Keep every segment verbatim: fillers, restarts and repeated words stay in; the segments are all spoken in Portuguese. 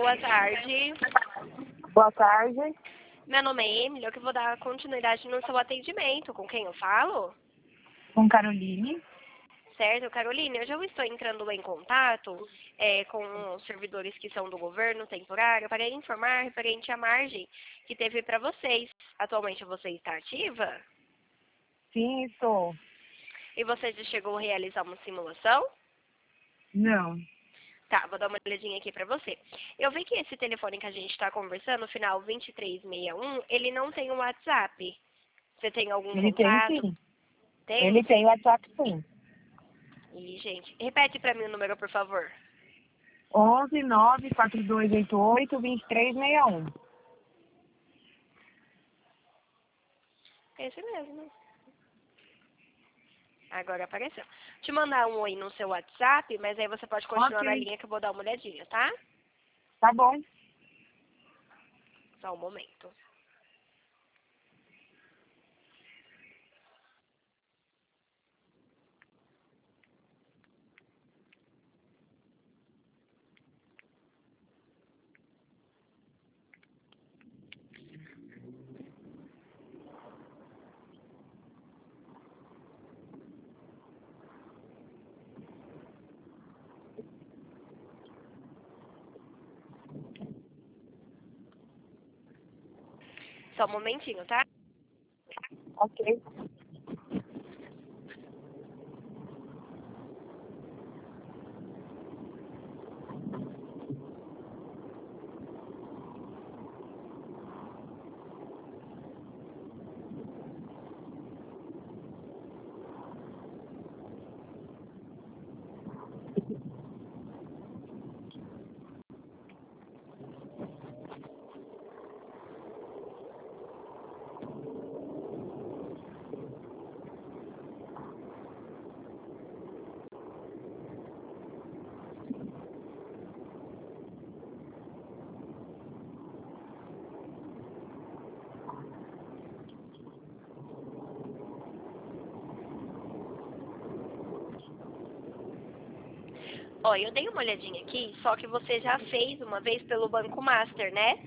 boa tarde. Boa tarde. Meu nome é Emily, eu que vou dar continuidade no seu atendimento. Com quem eu falo? Com Caroline. Certo, Caroline, eu já estou entrando em contato é, com os servidores que são do governo temporário para informar referente à margem que teve para vocês. Atualmente você está ativa? Sim, estou. E você já chegou a realizar uma simulação? Não. Tá, vou dar uma olhadinha aqui pra você. Eu vi que esse telefone que a gente tá conversando, final vinte e três sessenta e um, ele não tem um WhatsApp. Você tem algum Ele tem contato? sim. Tem? Ele tem WhatsApp sim. Ih, gente, repete pra mim o número, por favor. onze nove quatro dois oito oito dois três seis um. Esse mesmo. Agora apareceu. Te mandar um oi no seu WhatsApp, mas aí você pode continuar na Ok. linha que eu vou dar uma olhadinha, tá? Tá bom. Só um momento. Só um momentinho, tá? Ok. Ó, eu dei uma olhadinha aqui, só que você já fez uma vez pelo Banco Master, né?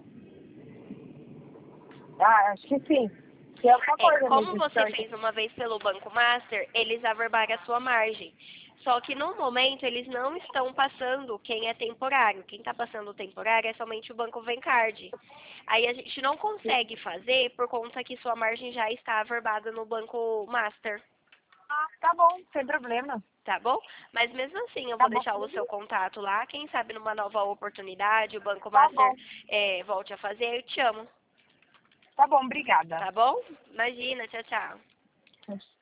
Ah, acho que sim. Tem alguma É, coisa como mesmo. você fez uma vez pelo Banco Master, eles averbaram a sua margem. Só que no momento eles não estão passando quem é temporário. Quem está passando o temporário é somente o Banco Vencard. Aí a gente não consegue fazer por conta que sua margem já está averbada no Banco Master, Ah, tá bom, sem problema. tá bom? Mas mesmo assim eu Tá vou bom. deixar o seu contato lá. Quem sabe numa nova oportunidade o Banco Tá Master bom. é, volte a fazer, eu te amo, Tá bom, obrigada. tá bom? Imagina, tchau, tchau.